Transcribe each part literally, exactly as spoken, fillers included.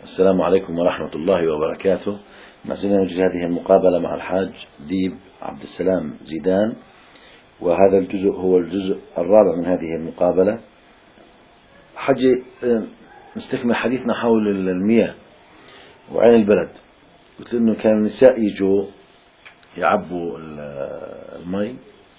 السلام عليكم ورحمة الله وبركاته. ما زلنا نجري هذه المقابلة مع الحاج ديب عبد السلام زيدان، وهذا الجزء هو الجزء الرابع من هذه المقابلة. حجي نستكمل حديثنا حول المياه وعين البلد. قلت إنه كان النساء يجوا يعبوا المي،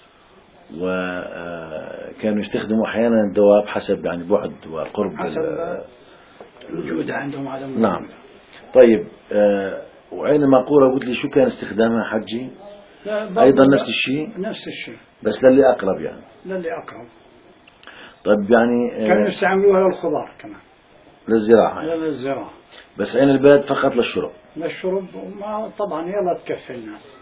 وكانوا يستخدموا أحيانا الدواب حسب يعني بعد وقرب حسب الجودة عندهم على الموضوع. نعم. طيب آه وعين الماقورة قلت لي شو كان استخدامها حجي؟ أيضا نفس الشيء نفس الشيء بس للي أقرب يعني للي أقرب. طيب يعني آه كانوا يستعملوها للخضار كمان للزراعة يعني. للزراعة، بس عين البلد فقط للشرب. للشرب وما طبعا يلا تكفي الناس.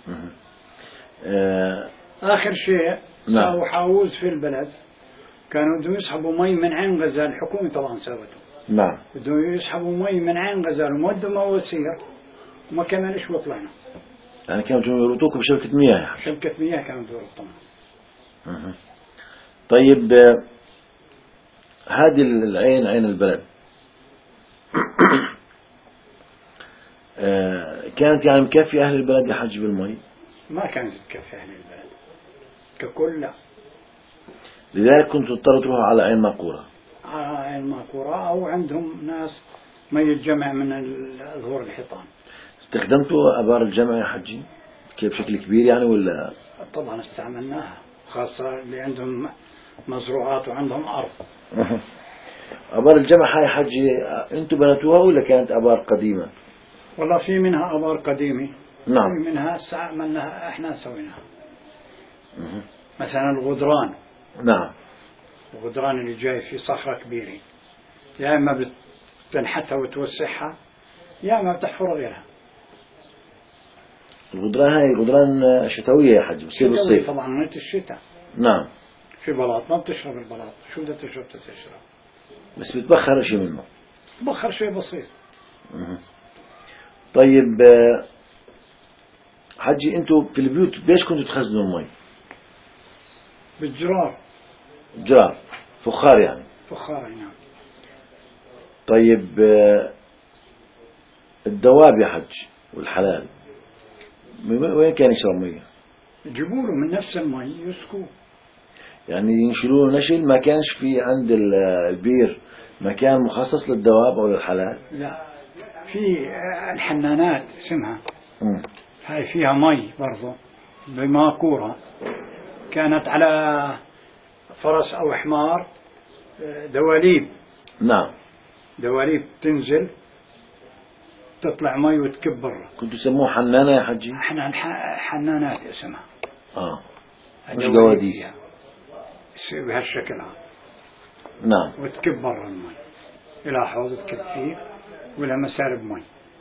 آه آخر شيء نعم. سووا حاوز في البلد، كانوا بدهم يسحبوا مي من عين غزال، الحكومة طبعا سوته. نعم. بدهم يسحبوا مي من عين غزال ومودوا مواسير وما كملش وطلعنا. يعني كانوا يربطوكم بشبكة مياه يعني. شبكة مياه كانوا يربطونا. طيب آه هذه العين عين البلد آه كانت يعني مكفي أهل البلد يحج بالمي؟ ما كانت تكفي أهل البلد ككل، لا. لذلك كنت تضطر تروح على عين ماقورة. على عين ماقورة أو عندهم ناس مي الجمع من ظهور الحيطان. استخدمتوا أبار الجمع يا حجي كيف بشكل كبير يعني ولا؟ طبعا استعملناها، خاصة اللي عندهم مزروعات وعندهم أرض. أبار الجمع هاي حجي أنتوا بنتوها ولا كانت أبار قديمة؟ والله في منها أبار قديمة. نعم. في منها استعملناها إحنا سويناها. مثلا الغدران. نعم. الغدران اللي جاي في صخرة كبيرة، يا إما بتنحتها وتوسعها يا إما بتحفر غيرها. الغدران هاي غدران شتوية يا حج بتصير بالصيف طبعا من الشتاء. نعم. في بلاط ما بتشرب البلاط، شو بدها تشرب تشرب بس بتبخر شيء منه. بخر شيء بسيط. مه. طيب حجي انتوا في البيوت ليش كنتوا تخزنوا المي؟ بالجرار. جرار فخار يعني. فخار نعم. طيب الدواب يا حج والحلال وين كان يشرب مية؟ يجيبوا له من نفس المي يسكوه، يعني ينشلوا نشل. ما كانش في عند البير مكان مخصص للدواب أو للحلال؟ لا، في الحنانات اسمها م. هاي فيها مي برضو بماقورة، كانت على فرس أو حمار دواليب. نعم. دواليب تنزل تطلع مي وتكب برا. كنتوا تسموه حنانة يا حجي؟ احنا حنانات اسمها. اه مش دواديس. يصير بهالشكل هذا. نعم. وتكب برا المي إلى حوض تكب فيه ولا مسارب مي.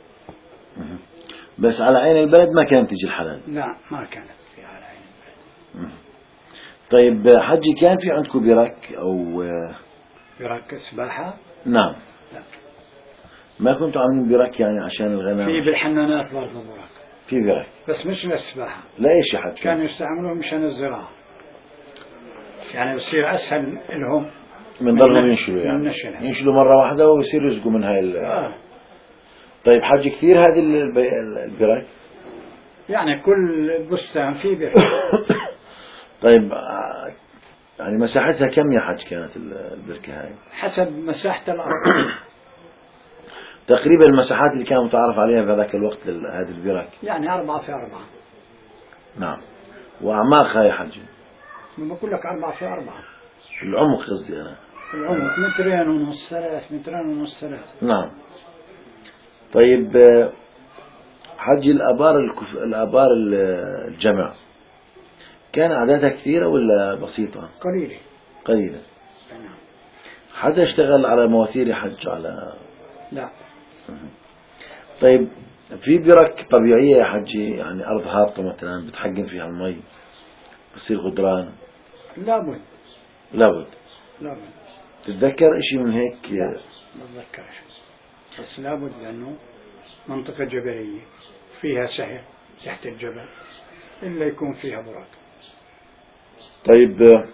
بس على عين البلد ما كانت تجي الحلال؟ لا ما كانت في على عين البلد. طيب حجي كان في عندكم برك أو برك سباحة؟ نعم. لا. ما كنتوا عاملين برك يعني عشان الغنم؟ في بالحنانات برضه برك. في برك بس مش للسباحة. لا إيش يا حج؟ كانوا يستعملوه مشان الزراعة، يعني بصير أسهل لهم من ضلهم ينشلوا يعني ينشلوا مرة واحدة ويصير يسقوا من هاي ال... آه. طيب حج كثير هذه البرك؟ يعني كل بستان فيه برك. طيب يعني مساحتها كم يا حج كانت البركة هاي؟ حسب مساحة الأرض. تقريبا المساحات اللي كان متعارف عليها في هذاك الوقت هذه البرك يعني أربعة في أربعة. نعم. وأعماقها يا حج؟ بقول لك أربعة في أربعة. العمق قصدي أنا. العمق مترين ونص ثلاث مترين ونص ثلاث. نعم. طيب حج الآبار الكف... الآبار الجمع كان أعدادها كثيرة ولا بسيطة؟ قليلة. قليلة. نعم. حدا اشتغل على مواسير حج على؟ لا. طيب في برك طبيعية يا حجي يعني أرض هابطة مثلا بتحجم فيها المي بصير غدران؟ لابد. لابد. لابد. تتذكر إشي من هيك؟ لا ما بتذكرش، بس لابد لأنه منطقة جبلية فيها سهل تحت الجبل إلا يكون فيها برك. طيب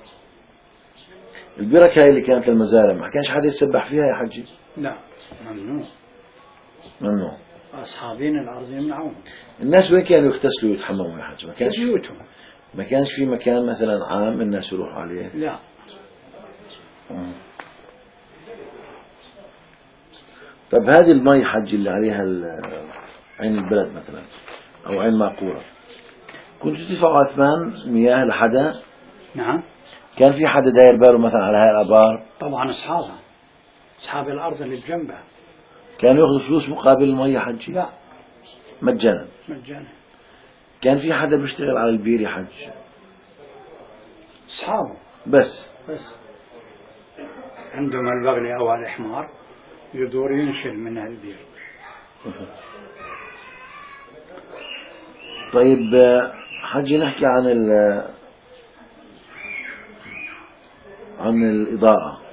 البرك هاي اللي كانت المزارع ما كانش حدا يسبح فيها يا حجي؟ لا ممنوع. ممنوع. أصحابين الأرض يمنعون. الناس وين كانوا يغتسلوا ويتحمموا يا حج؟ ما كانش في بيوتهم. ما كانش في مكان مثلا عام الناس يروحوا عليه؟ لا. مم. طب هذه المي حج اللي عليها عين البلد مثلا أو عين معقورة، كنتوا تدفعوا أثمان مياه لحدا؟ نعم. كان في حدا داير باله مثلا على هاي الآبار؟ طبعا أصحابها، أصحاب الأرض اللي بجنبها. كانوا يأخذوا فلوس مقابل المية حجي؟ لا، مجانا. مجانا. كان في حدا بيشتغل على البير يا حج؟ أصحابه بس بس عندهم البغل أو الحمار يدور ينشل من البير. طيب حجي نحكي عن ال عن الإضاءة،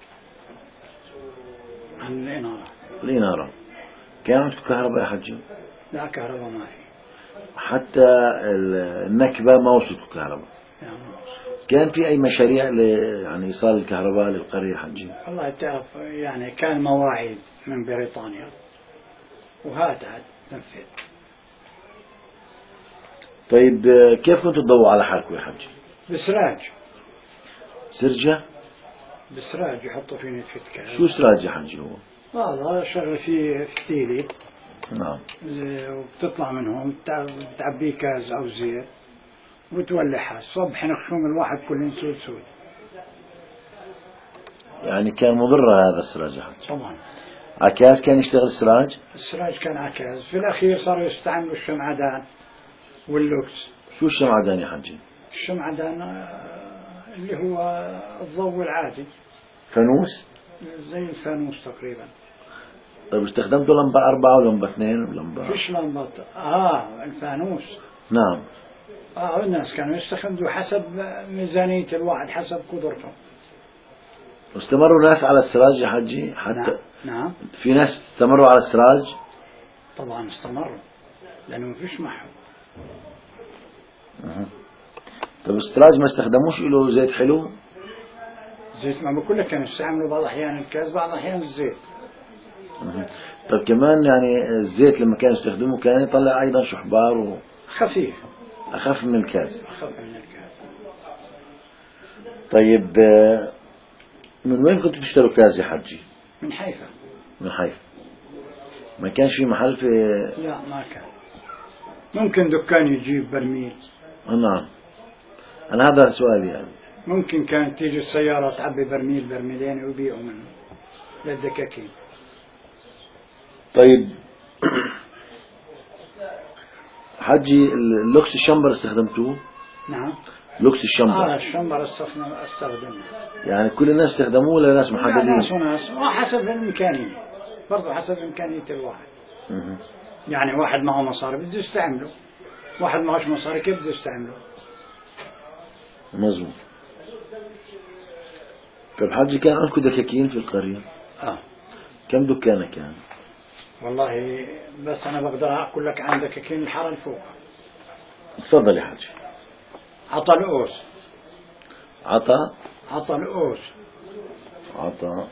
عن الإنارة. الإنارة كان عندكم كهرباء يا حجي؟ لا، كهرباء ما في. حتى النكبة ما وصلت كهرباء؟ يعني كان في أي مشاريع ل يعني إيصال الكهرباء للقرية حجي؟ والله تعرف يعني كان مواعيد من بريطانيا وهاتها تنفذ. طيب كيف كنتوا تضووا على حالكم يا حجي؟ بسراج. سرجة؟ بسراج يحطوا فيه نتفة كهرباء. شو سراج يا حجي هو؟ هذا شغل فيه فتيلي. نعم. وبتطلع منهم بتعبيه كاز أو زيت وتولعها الصبح ينخشون الواحد كل سود سود. يعني كان مضر هذا السراج يا حجي؟ طبعا. عكاز كان يشتغل السراج؟ السراج كان عكاز. في الأخير صاروا يستعملوا الشمعدان واللوكس. شو الشمعدان يا حجي؟ الشمعدان اللي هو الضوء العادي، فانوس؟ زي الفانوس تقريبا. طيب استخدمتوا لمبة أربعة ولمبة اثنين ولمبة؟ فيش لمبة. آه الفانوس. نعم. آه الناس كانوا يستخدموا حسب ميزانية الواحد، حسب قدرته. واستمروا ناس على السراج يا حجي حتى؟ نعم. نعم. في ناس استمروا على السراج؟ طبعا استمروا لأنه ما فيش معهم. أه. طيب السراج ما استخدموش له زيت حلو؟ زيت ما بقول لك كانوا يستعملوا بعض الأحيان الكاز، بعض الأحيان الزيت. أه. طيب كمان يعني الزيت لما كانوا يستخدموه كان يطلع أيضا شحبار و... خفيف. أخف من الكاز. أخف من الكاز. طيب من وين كنتوا تشتروا كاز يا حجي؟ من حيفا. من حيفا. ما كانش في محل في؟ لا ما كان. ممكن دكان يجيب برميل. نعم. أنا هذا سؤالي يعني. ممكن كانت تيجي السيارة تعبي برميل برميلين ويبيعوا منه للدكاكين. طيب حجي اللوكس الشمبر استخدمتوه؟ نعم. لوكس الشمبر. آه الشمبر استخدمه. يعني كل الناس استخدموه ولا ناس محددين؟ ناس وناس وحسب الإمكانية، برضو حسب إمكانية الواحد. مه. يعني واحد معه مصاري بده يستعمله، واحد معهوش مصاري كيف بده يستعمله؟ مظبوط. طيب حجي كان عندكم دكاكين في القرية؟ آه. كم دكانة كان؟ والله بس أنا بقدر أقول لك عن دكاكين الحارة الفوق. تفضل يا حجي. عطا الأوس. عطا؟ عطا الأوس. عطا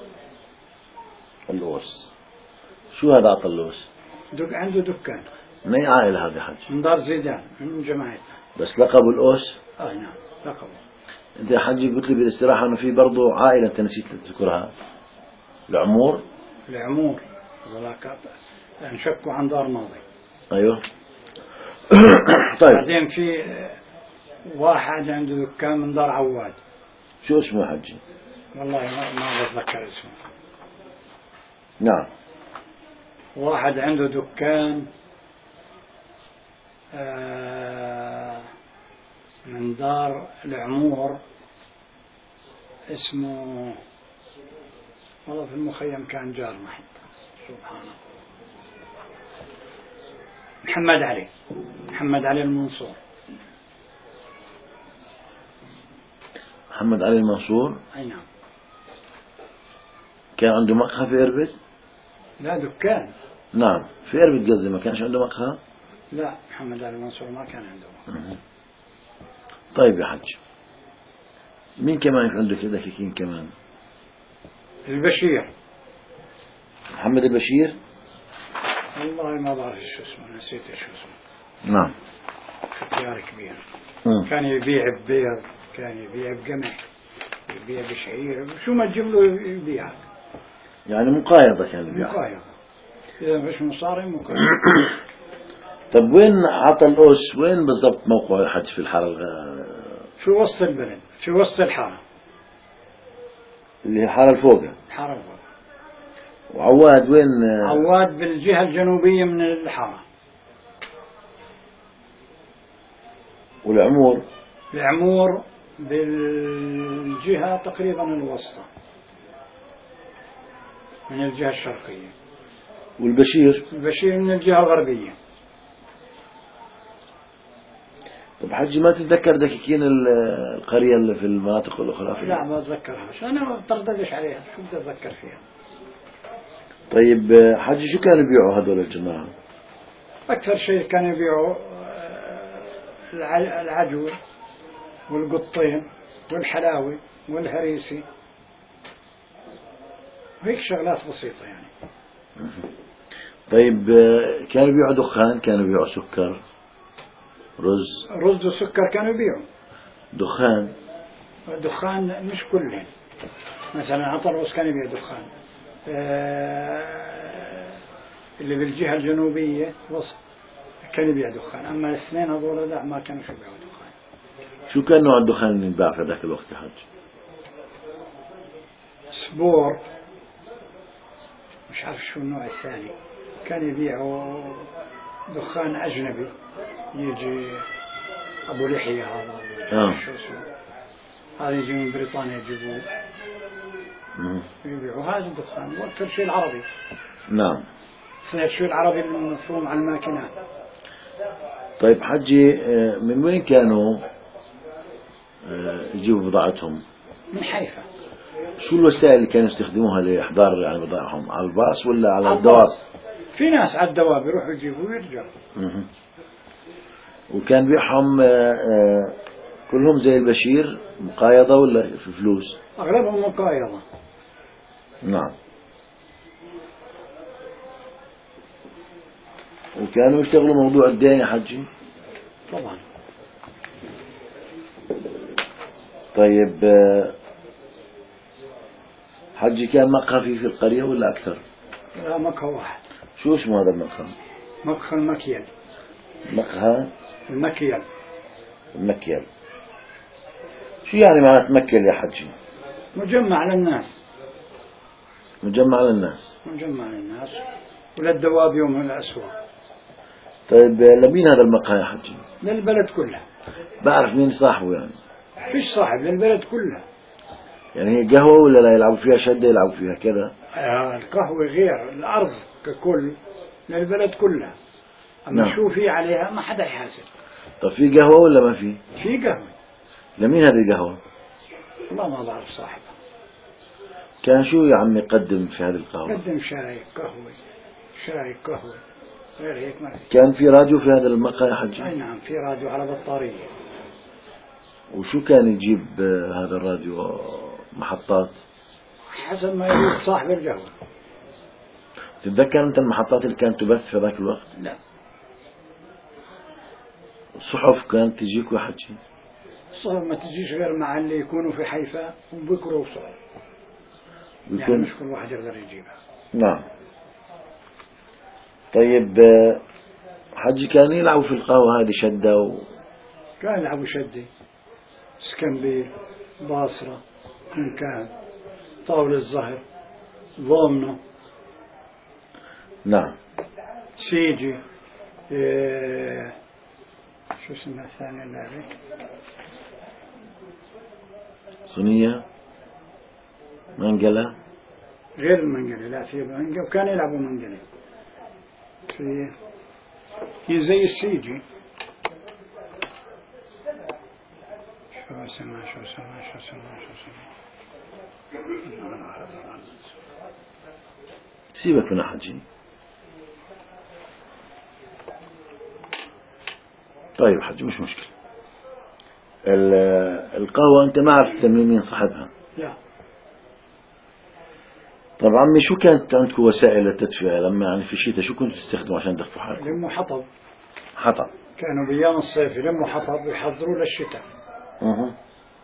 الأوس. شو هذا عطا الأوس؟ دك عنده دكان. من أي عائلة هذا حجي؟ من دار زيدان، من جماعتنا. بس لقبوا الأوس؟ آه نعم لقبوا. أنت يا حجي قلت لي بالاستراحة إنه في برضه عائلة أنت نسيت تذكرها، العمور. العمور ذاك انشكوا عن دار ماضي. أيوه. طيب. بعدين في واحد عنده دكان من دار عواد. شو اسمه حجي؟ والله ما, ما بتذكر اسمه. نعم. واحد عنده دكان آه من دار العمور اسمه، والله في المخيم كان جارنا حتى. سبحان الله. محمد علي. محمد علي المنصور. محمد علي المنصور. أي نعم. كان عنده مقهى في إربد؟ لا دكان. نعم في إربد قصدي، ما كانش عنده مقهى؟ لا محمد علي المنصور ما كان عنده مقهى. طيب يا حج، مين كمان عندك دكاكين كمان؟ البشير. محمد البشير. والله ما بعرف شو اسمه، نسيت شو اسمه. نعم. ختيار كبير. مم. كان يبيع ببيض، كان يبيع بقمح، يبيع بشعير، شو ما تجيب له يبيع. يعني مقايضة كان البيع. مقايضة. إذا مش مصاري مقايضة. طب وين عطى الأوس، وين بالضبط موقع الحج في الحارة الغ... شو وسط البلد، شو وسط الحارة. اللي هي الحارة الفوقة. الحارة الفوق. وعواد وين؟ عواد بالجهة الجنوبية من الحارة. والعمور؟ العمور بالجهة تقريبا الوسطى من الجهة الشرقية. والبشير؟ البشير من الجهة الغربية. طب حجي ما تتذكر دكاكين القرية اللي في المناطق الأخرى؟ لا ما أتذكرها، أنا ما بترددش عليها، شو بدي أتذكر فيها. طيب حجي شو كانوا يبيعوا هذول الجماعة؟ أكثر شيء كانوا يبيعوا العجوة والقطين والحلاوي والهريسي، وهيك شغلات بسيطة يعني. طيب كانوا يبيعوا دخان، كانوا يبيعوا سكر، رز؟ رز وسكر كانوا يبيعوا. دخان؟ دخان مش كلهم، مثلا عطربس كان يبيع دخان. آه اللي بالجهة الجنوبية وسط كان يبيع دخان، أما الاثنين هذول لا ما كانوا يبيعوا دخان. شو كان نوع الدخان اللي ينباع في ذاك الوقت يا حج؟ سبور، مش عارف شو النوع الثاني. كان يبيعوا دخان أجنبي، يجي أبو لحية هذا آه. شو اسمه، هذا يجي من بريطانيا يجيبوه يبيعوا هذا الدخان. وأكثر شيء العربي. نعم. صار شو العربي المفهوم على الماكينات. طيب حجي من وين كانوا يجيبوا بضاعتهم؟ من حيفا. شو الوسائل اللي كانوا يستخدموها لإحضار يعني بضاعهم؟ على الباص ولا على على الدواب؟ في ناس على الدواب يروحوا يجيبوا ويرجعوا. وكان بيعهم كلهم زي البشير مقايضة ولا في فلوس؟ أغلبهم مقايضة. نعم. وكانوا يشتغلوا موضوع الدين يا حجي؟ طبعا. طيب حجي كان مقهى في في القرية ولا أكثر؟ لا مقهى واحد. شو اسمه هذا المقهى؟ مقهى المكيال. مقهى المكيال. المكيال. شو يعني معنى مكيال يا حجي؟ مجمع للناس. مجمع للناس. مجمع للناس وللدواب يوم الأسواق. طيب لمين هذا المقهى يا حجي؟ للبلد كلها. بعرف مين صاحبه يعني؟ فيش صاحب، للبلد كلها. يعني هي قهوة ولا لا يلعبوا فيها شدة يلعبوا فيها كذا؟ آه القهوة غير، الأرض ككل للبلد كلها. أما نعم. شو في عليها ما حدا يحاسب. طب في قهوة ولا ما في؟ في قهوة. لمين هذه القهوة؟ والله ما بعرف صاحبها. كان شو يا عمي يقدم في هذه القهوة؟ قدم شاي قهوة، شاي قهوة غير هيك ما في. كان في راديو في هذا المقهى يا حجي؟ أي نعم في راديو على بطارية. وشو كان يجيب هذا الراديو؟ محطات؟ حسب ما يريد صاحب القهوة. تتذكر أنت المحطات اللي كانت تبث في ذاك الوقت؟ لا. الصحف كانت تجيك يا حجي؟ الصحف ما تجيش غير مع اللي يكونوا في حيفا وبكروا صحف. بيكون... يعني مش كل واحد يقدر يجيبها. نعم. طيب حجي كان يلعبوا في القهوة هذه شدة و... كان يلعبوا شدة، سكنبيل، باصرة، كنكان، طاولة الزهر، ضامنة. نعم. سيجي، إيه... شو اسمها الثانية اللعبة؟ صينية، منقلة. غير المنقلة، لا في منقلة وكان يلعبوا منقلة. في هي زي السيجي. شو اسمها شو اسمها شو اسمها شو اسمها سيبك من حجي. طيب حجي مش مشكلة. القهوة أنت ما عرفت مين صاحبها؟ لا. طب عمي، شو كانت عندكم وسائل التدفئة لما يعني في الشتاء؟ شو كنتوا تستخدموا عشان تدفوا حالكم؟ يلموا حطب. حطب. كانوا بأيام الصيف يلموا حطب ويحضروا للشتاء. اها.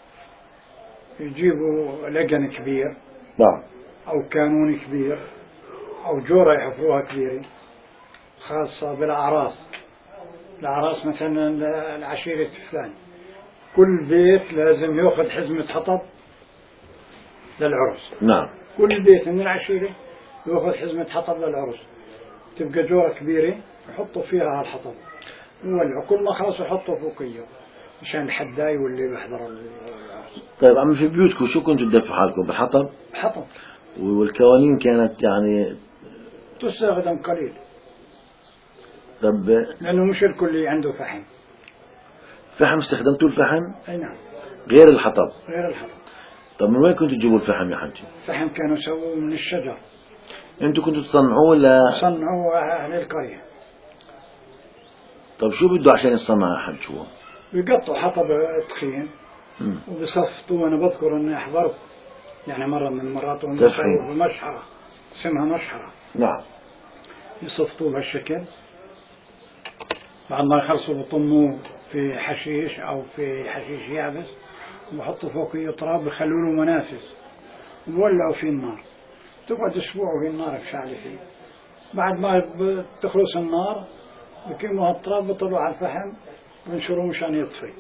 يجيبوا لقن كبير نعم. أو كانون كبير أو جورة يحفروها كبيرة خاصة بالأعراس. الأعراس مثلا العشيرة فلان، كل بيت لازم يأخذ حزمة حطب للعرس. نعم. كل بيت من العشيرة يأخذ حزمة حطب للعرس. تبقى جورة كبيرة يحطوا فيها الحطب، يولعوا كل ما خلصوا يحطوا فوقيه مشان الحداي واللي بيحضر العرس. طيب عمي، في بيوتكم شو كنتوا تدفوا حالكم؟ بالحطب؟ حطب. والكوانين كانت يعني تستخدم قليل. طب لأنه مش الكل عنده فحم. فحم؟ استخدمتوا الفحم؟ أي نعم. غير الحطب؟ غير الحطب. طب من وين كنتوا تجيبوا الفحم يا حجي؟ الفحم كانوا يسووه من الشجر. انتوا كنتوا تصنعوه ولا؟ صنعوه أهل القرية. طب شو بده عشان يصنع يا حج هو؟ بيقطعوا حطب تخين وبصفطوه. أنا بذكر إني أحضرت يعني مرة من المرات تفحيم بمشحرة اسمها مشحرة. نعم. يصفطوه بهالشكل، بعد ما يخلصوا بطموه في حشيش أو في حشيش يابس وبحطوا فوقيه تراب، بخلوا له منافذ وبولعوا فيه النار. تقعد أسبوع وهي النار بشعلة فيه. بعد ما تخلص النار بكيموا هالتراب بطلعوا على الفحم وينشروه مشان يطفي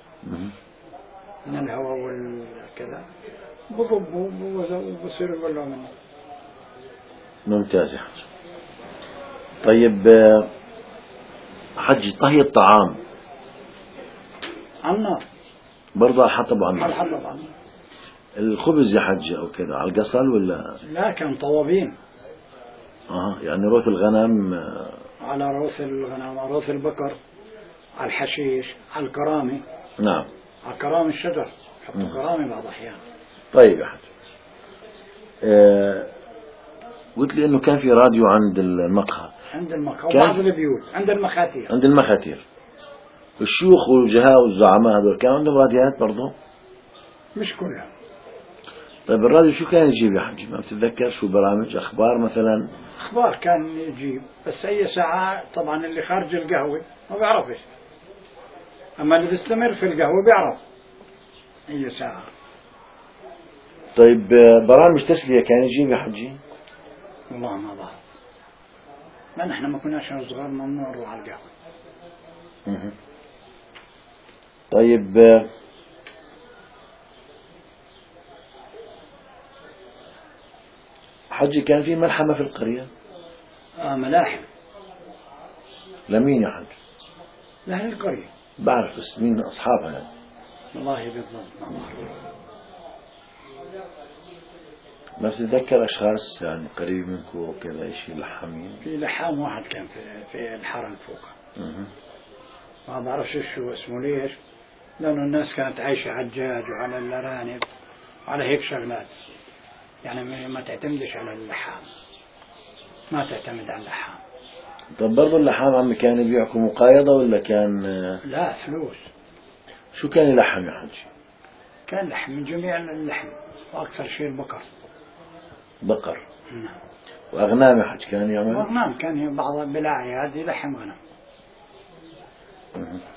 من الهواء والكذا، بضبوا وبصيروا يولعوا منه. ممتاز يا حج. طيب حج، طهي الطعام على النار برضه على الحطب وعلى على النار؟ الحطب على النار. الخبز يا حج أو كذا على القصل ولا؟ لا، كان طوابين. اه يعني روث الغنم. على روث الغنم، على روث البقر، على الحشيش، على الكرامي. نعم. على كرامي الشجر، حطوا كرامي بعض الأحيان. طيب يا حج، آه قلت لي إنه كان في راديو عند المقهى. عند المقهى وبعض البيوت عند المخاتير. عند المخاتير. الشيوخ والجهاء والزعماء هذول كان عندهم راديوات برضه؟ مش كلها. طيب الراديو شو كان يجيب يا حجي؟ ما بتتذكر شو برامج أخبار مثلا؟ أخبار كان يجيب، بس أي ساعة طبعا اللي خارج القهوة ما بيعرفش، أما اللي بيستمر في القهوة بيعرف أي ساعة. طيب برامج تسلية كان يجيب يا حجي؟ والله ما بعرف، ما نحن ما كناش صغار ممنوع نروح على القهوة. مه. طيب حجي، كان في ملحمة في القرية؟ آه ملاحم. لمين يا حج؟ لأهل القرية. بعرف، بس مين أصحابها يعني؟ والله بالضبط ما بعرف. ما بتتذكر أشخاص يعني قريب منكم وكذا شيء لحامين؟ في لحام واحد كان في في الحرم فوق. مه. ما بعرفش شو اسمه ليش، لأنه الناس كانت عايشة على الدجاج وعلى الأرانب وعلى هيك شغلات، يعني ما تعتمدش على اللحام، ما تعتمد على اللحام. طب برضو اللحام عمي كان يبيعكم مقايضة ولا كان؟ لا، فلوس. شو كان يلحم يا حجي؟ كان لحم من جميع اللحم، وأكثر شيء البقر. بقر. نعم. وأغنام يا حج كان يعمل؟ وأغنام، كان هي بعض بالأعياد يلحم غنم. مه.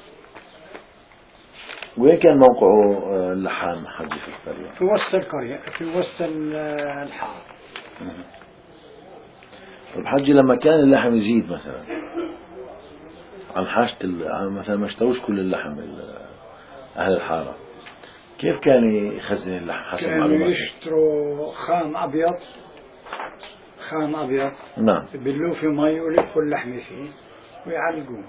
وين كان موقعه اللحام حجي في القرية؟ في وسط القرية، في وسط الحارة. طب حجي، لما كان اللحم يزيد مثلا عن حاجة مثلا ما اشتروش كل اللحم أهل الحارة، كيف كان يخزن اللحم حسب كانوا معلوماتك؟ يشتروا خام أبيض، خام أبيض نعم. يبلوه في مي ويلفوا اللحم فيه ويعلقوه.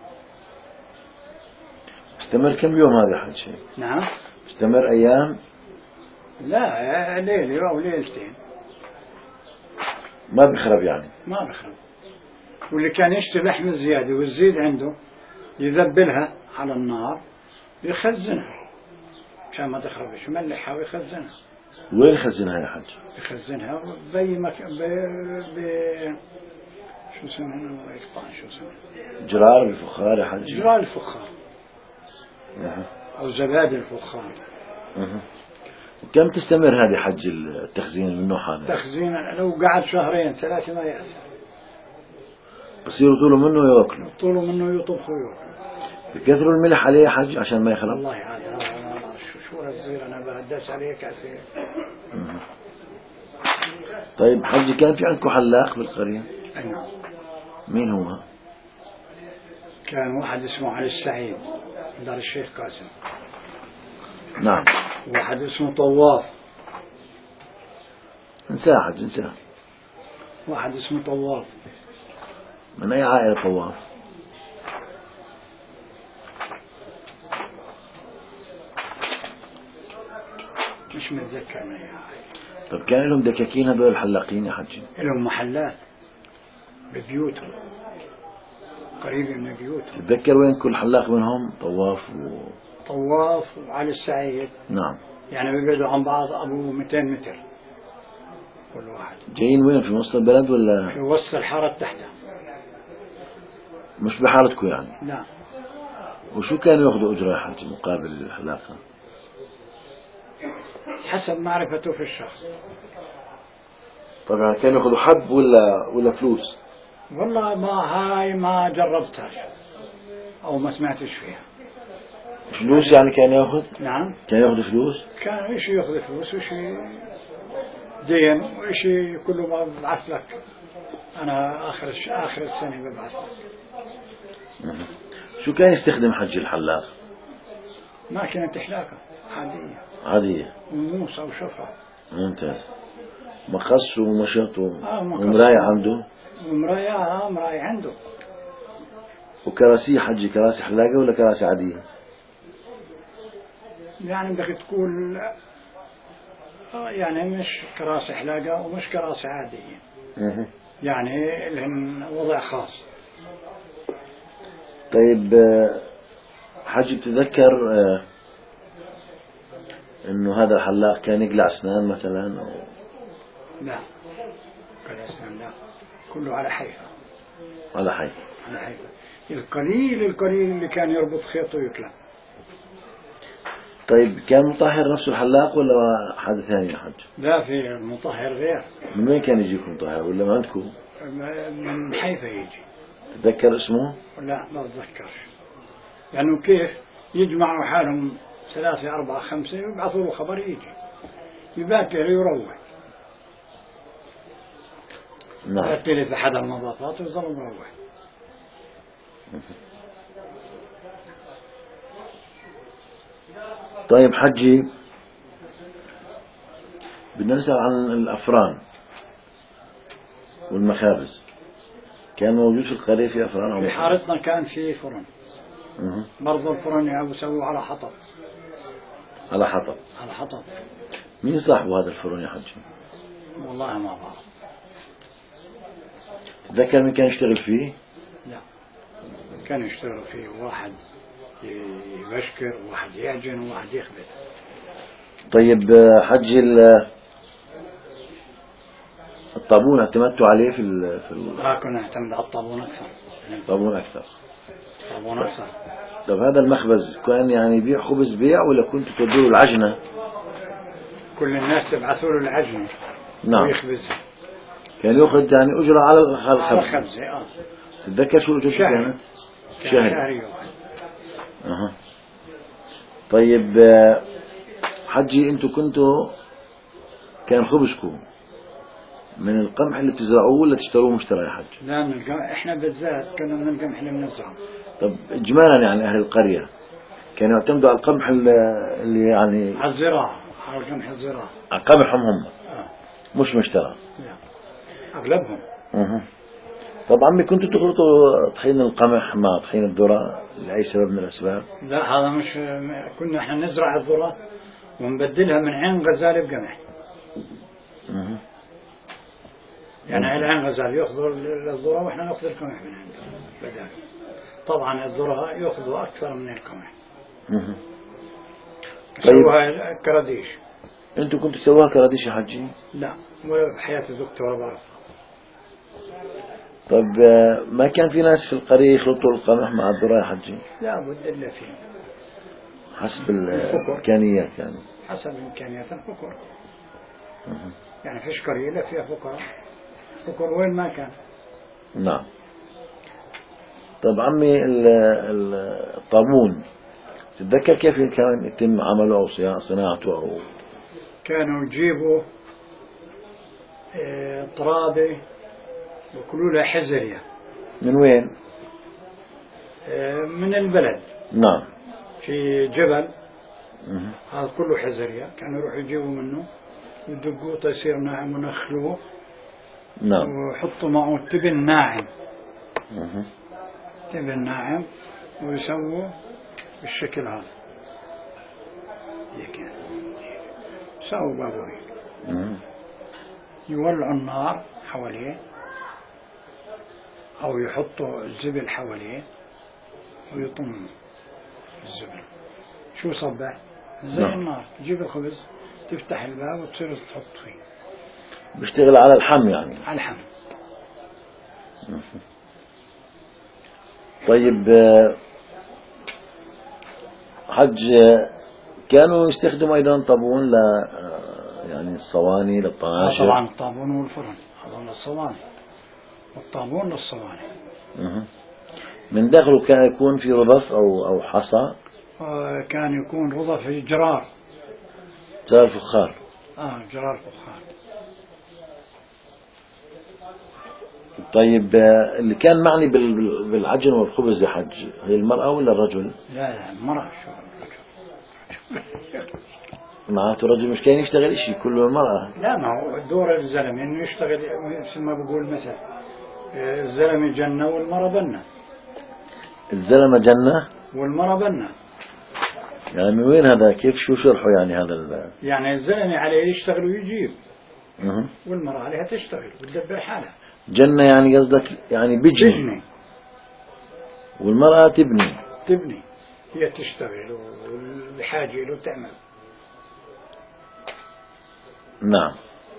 استمر كم يوم هذا حجي؟ نعم. استمر أيام؟ لا، ليلة أو ليلتين. ما بيخرب يعني؟ ما بخرب. واللي كان يشتري لحم زيادة والزيد عنده يذبلها على النار يخزنها عشان ما تخربش، يملحها ويخزنها. وين خزنها يا حج؟ يخزنها زي ما ب... ب... شو اسمه الله يقطع، شو اسمه؟ جرار الفخار يا حج؟ جرار الفخار. أه. أو زبادي الفخار. أه. كم تستمر هذه حج التخزين من النوع هذا؟ تخزين لو قعد شهرين ثلاثة ما يأثر. بصيروا طولوا منه ويأكلوا. طولوا منه يطبخوا ويأكلوا. بكثروا الملح عليه حج عشان ما يخرب. والله عاد شو شو الصغير أنا بدرس عليه كأسير. طيب حجي كان في عندكم حلاق بالقرية؟ نعم. مين هو؟ كان واحد اسمه علي السعيد دار الشيخ قاسم. نعم. واحد اسمه طواف. انساه حج انساه. واحد اسمه طواف. من أي عائلة طواف؟ مش متذكر من أي عائلة. طب كان لهم دكاكين هذول الحلاقين يا حجي؟ لهم محلات ببيوتهم قريب من بيوتهم. تتذكر وين كل حلاق منهم؟ طواف و... طواف وعلي السعيد. نعم. يعني بيبعدوا عن بعض أبو مئتين متر كل واحد. جايين وين في وسط البلد ولا؟ في وسط الحارة تحتها. مش بحارتكم يعني؟ لا. وشو كانوا ياخذوا أجرة يا حجي مقابل الحلاقة؟ حسب معرفته في الشخص. طبعا كانوا ياخذوا حب ولا ولا فلوس؟ والله ما هاي ما جربتها أو ما سمعتش فيها. فلوس يعني كان ياخذ؟ نعم. كان ياخذ فلوس؟ كان إشي ياخذ فلوس وإشي دين وإشي كله ما ببعث لك. أنا آخر الش... آخر السنة ببعث لك. شو كان يستخدم حج الحلاق؟ ماكينة حلاقة عادية. عادية. وموس أو شفرة. ممتاز. مقص ومشط آه ومراية عنده؟ ومراية آه مراية عنده. وكراسي حجي كراسي حلاقة ولا كراسي عادية؟ يعني بدك تقول يعني مش كراسي حلاقة ومش كراسي عادية. مه. يعني لهن وضع خاص. طيب حجي بتذكر انه هذا الحلاق كان يقلع اسنان مثلا أو؟ لا قلع اسنان لا كله على حيفا. على حي. على حيفا. القليل القليل اللي كان يربط خيطه ويقلع. طيب كان مطهر نفسه الحلاق ولا حد ثاني يا حج؟ لا في المطهر غير. من وين كان يجيكم مطهر ولا ما عندكم؟ من حيفا يجي. تتذكر اسمه؟ لا ما بتذكرش. لأنه كيف يجمعوا حالهم ثلاثة أربعة خمسة ويبعثوا له خبر يجي يبات له يروح. نعم. يبات له في حدا النظافات ويظل مروح. طيب حجي بدنا نسأل عن الأفران والمخابز. كان موجود في القرية في أفران أو في مخابز؟ حارتنا كان في فرن. أه. برضو الفرن يعني بسووه على حطب. على حطب. على حطب. مين صاحب هذا الفرن يا حجي؟ والله ما بعرف. تذكر مين كان يشتغل فيه؟ لا كان يشتغل فيه واحد يبشكر وواحد يعجن وواحد يخبز. طيب حجي الطابون اعتمدتوا عليه في ال في ال لا كنا نعتمد على الطابون أكثر. الطابون أكثر. الطابون أكثر. طيب هذا المخبز كان يعني يبيع خبز بيع ولا كنتوا تودوا له العجنة؟ كل الناس تبعثوا له العجنة. نعم. ويخبز. كان يأخذ يعني أجرة على الخبز. على الخبز آه. تتذكر شو أجرته كانت؟ شهري. شهري. أها. طيب حجي أنتوا كنتوا كان خبزكم من القمح اللي بتزرعوه ولا تشتروه مشترى يا حج؟ لا من القمح. إحنا بالذات كنا من القمح اللي بنزرعه. طب إجمالا يعني أهل القرية كانوا يعتمدوا على القمح اللي يعني على الزراعة. على القمح الزراعة. على قمحهم هم. آه. مش مشترى. لا. أغلبهم. أها. طب عمي كنتوا تخلطوا طحين القمح مع طحين الذرة لأي سبب من الأسباب؟ لا هذا مش كنا إحنا نزرع الذرة ونبدلها من عين غزال بقمح. أها. يعني العين غزال يأخذوا الذرة وإحنا نأخذ القمح من عنده بدال. طبعا الذرة يأخذوا أكثر من القمح. أها. سووها كراديش. أنتوا كنتوا تسووها كراديش يا حجي؟ لا ولا بحياتي دكتور بعرفها. طب ما كان في ناس في القرية يخلطوا القمح مع الذرة يا حجي؟ لا بد إلا فيه. حسب الإمكانيات يعني. حسب إمكانيات الفقر. يعني فيش قرية فيها فقراء، فقر وين ما كان. نعم. طب عمي الطابون تتذكر كيف كان يتم عمله أو صناعته؟ أو كانوا يجيبوا طرابة ويقولوا لها حزرية. من وين؟ من البلد. نعم. في جبل هذا كله حزرية، كانوا يروحوا يجيبوا منه يدقوه يصير ناعم ونخلوه. نعم. ويحطوا معه تبن ناعم. مه. تبن ناعم ويسووا بالشكل هذا. هيك يعني. سووا بابوي. يولعوا النار حواليه أو يحطوا الزبل حواليه ويطموا الزبل. شو صبح؟ زي نعم. النار. تجيب الخبز تفتح الباب وتصير تحط فيه. بيشتغل على الحم يعني. على الحم. طيب حج كانوا يستخدموا أيضا طابون ل يعني الصواني للطناشر. طبعا الطابون والفرن هذول الصواني، والطابون للصواني. من داخله كان يكون في رضف أو أو حصى. آه كان يكون رضف جرار. جرار فخار. آه جرار فخار. طيب اللي كان معني بالعجن والخبز يا حج هي المرأة ولا الرجل؟ لا لا المرأة. شو الرجل؟ معناته الرجل مش كان يشتغل إشي كله المرأة. لا ما هو دور الزلمة إنه يشتغل مثل ما بقول مثل الزلمة جنة والمرأة بنة. الزلمة جنة والمرأة بنة. يعني من وين هذا؟ كيف شو شرحه يعني هذا ال... يعني الزلمة عليه يشتغل ويجيب. أه. والمرأة عليها تشتغل وتدبر حالها. جنة يعني قصدك يعني بجني. بجني. والمرأة تبني. تبني هي تشتغل والحاجة له تعمل. نعم.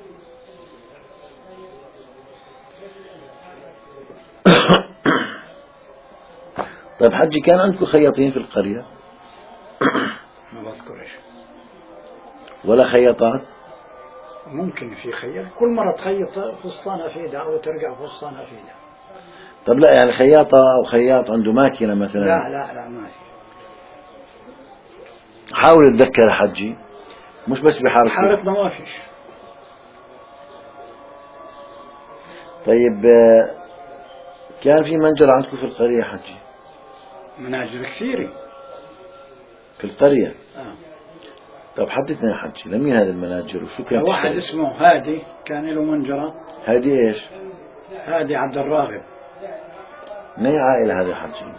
طيب حجي كان عندكم خياطين في القرية؟ ما بذكرش. ولا خياطات؟ ممكن في خياط كل مرة تخيط فستانها في ايدها أو ترجع فستانها في ايدها. طب لا يعني خياطة أو خياط عنده ماكينة مثلا؟ لا لا لا ما في. حاول تذكر حجي مش بس بحارة. حارتنا ما فيش. طيب كان في منجر عندكم في القرية حجي؟ مناجر كثيرة في القرية. آه. طب حدثنا يا حجي لمين هذا المناجر وشو كان؟ واحد اسمه هادي كان له منجرة. هادي ايش؟ هادي عبد الراغب. ما هي عائلة هذا حجي؟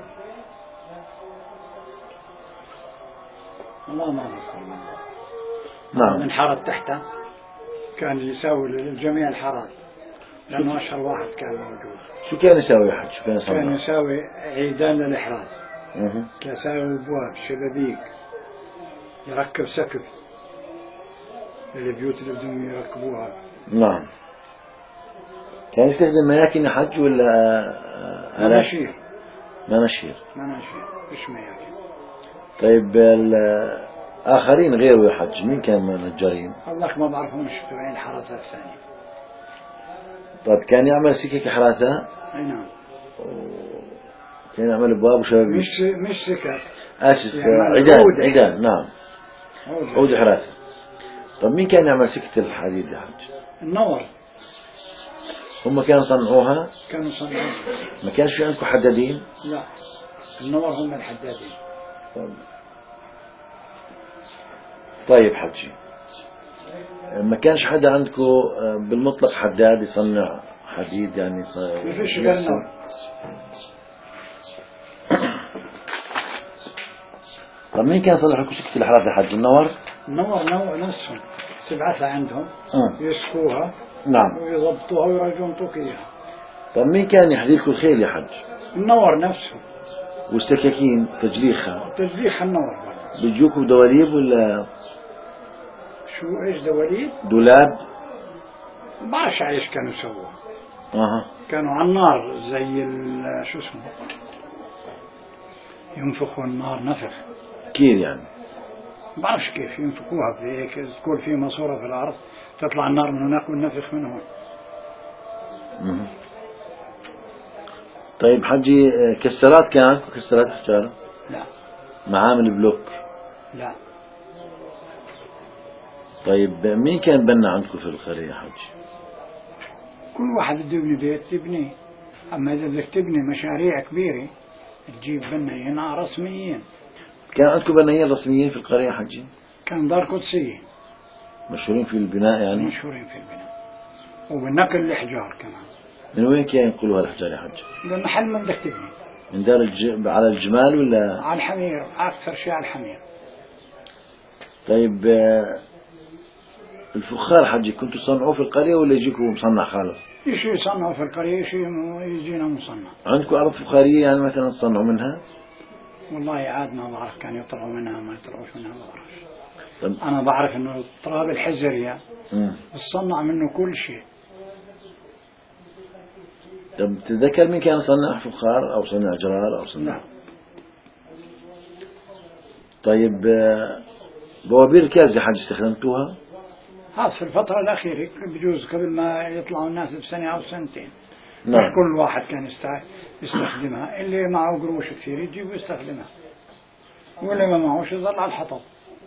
والله ما أذكر. نعم. من حارة تحته كان يساوي للجميع الحارات لأنه أشهر واحد كان موجود. شو كان يساوي حج؟ شو كان يساوي؟ كان يساوي عيدان للإحراز. أه. كان يساوي أبواب شبابيك، يركب سقف للبيوت اللي بدهم يركبوها. نعم. كان يستخدم مياكن حج ولا مناشير؟ مناشير. مناشير مش مياكن. طيب الآخرين غيره يا حج مين كان من النجارين؟ الله ما بعرفهمش في عين الحارات الثانية. طيب كان يعمل سكك حراسة؟ أي نعم. كان يعمل أبواب وشبابيك. مش مش سكك. آسف يعني عيدان عيدان نعم. عود حراسة. طب مين كان يعمل سكة الحديد يا حج؟ النور. هم كانوا صنعوها؟ كانوا صنعوها. ما كانش في عندكم حدادين؟ لا النور هم الحدادين. طيب, طيب حجي ما كانش حدا عندكم بالمطلق حداد يصنع حديد يعني؟ ما فيش غير النور. طب مين كان يصلح لكم سكة الحراسة يا حج؟ النور؟ النور نوع نفسهم تبعثها عندهم. أه. يسكوها. نعم. ويضبطوها ويرجعون طوكيها. طب مين كان يحذي لكم الخيل يا حج؟ النور نفسه. والسكاكين تجليخها؟ تجليخ النور. بيجوكوا بدواليب ولا؟ شو ايش دواليب؟ دولاب؟ ما بعرفش ايش كانوا يسووا. اها. كانوا على النار زي شو اسمه ينفخوا النار نفخ. كير يعني. ما بعرفش كيف ينفخوها في هيك، تكون في ماسورة في الأرض تطلع النار من هناك والنفخ من هون. مم. طيب حجي، كسرات كان عندكم كسرات حجارة؟ لا. معامل بلوك؟ لا. طيب مين كان بنا عندكم في القرية حجي؟ كل واحد بده يبني بيت تبنيه، أما إذا بدك تبني مشاريع كبيرة تجيب بنايين رسميين. كان عندكم بنايين رسميين في القرية حجي؟ كان دار قدسية مشهورين في البناء يعني؟ مشهورين في البناء وبالنقل الحجار كمان. من وين كان ينقلوا هالحجار يا حج؟ من محل ما بدك تبني. من دار الج... على الجمال ولا؟ على الحمير، أكثر شيء على الحمير. طيب الفخار حجي كنتوا تصنعوه في القرية ولا يجيكم مصنع خالص؟ شيء يصنعوا في القرية، شيء يجينا مصنع. عندكم أرض فخارية يعني مثلا تصنعوا منها؟ والله عاد ما بعرف، كان يطلعوا منها ما يطلعوش منها ما بعرف. طب. أنا بعرف إنه التراب الحجرية بتصنع منه كل شيء. طب تتذكر مين كان صنع فخار أو صنع جرار أو صنع؟ لا. طيب بوابير الكاز يا حاج استخدمتوها؟ هذا في الفترة الأخيرة بجوز قبل ما يطلعوا الناس بسنة أو سنتين. نعم. كل واحد كان يستخدمها، اللي معه قروش كثير يجيب يستخدمها، واللي ما معهوش يظل على الحطب.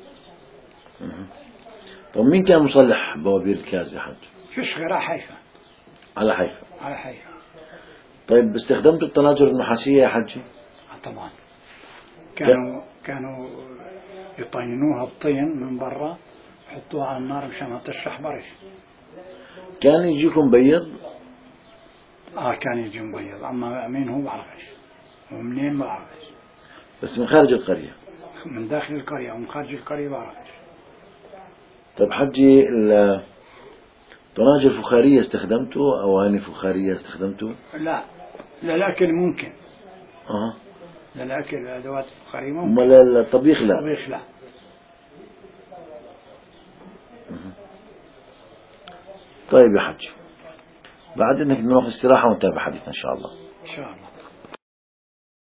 طب مين كان مصلح بوابير الكاز يا حاج؟ فيش غير على حيفا. على حيفا. على حيفا. طيب استخدمتوا الطناجر النحاسية يا حجي؟ طبعا. كانوا كانوا يطينوها الطين من برا، يحطوها على النار مشان ما تشرح برش. كان يجيكم بيض؟ اه كان يجي مبيض، اما مين هو بعرفش ومنين ما بعرفش. بس من خارج القرية؟ من داخل القرية ومن خارج القرية بعرفش. طيب حجي الطناجر الفخارية استخدمتوا؟ أواني فخارية استخدمتوا؟ لا. للأكل ممكن. اه للأكل الأدوات الفخارية ممكن. أما الطبيخ لا؟ الطبيخ لا. طيب يا حج، بعد انك نروح استراحة ونتابع حديثنا ان شاء الله. إن شاء الله.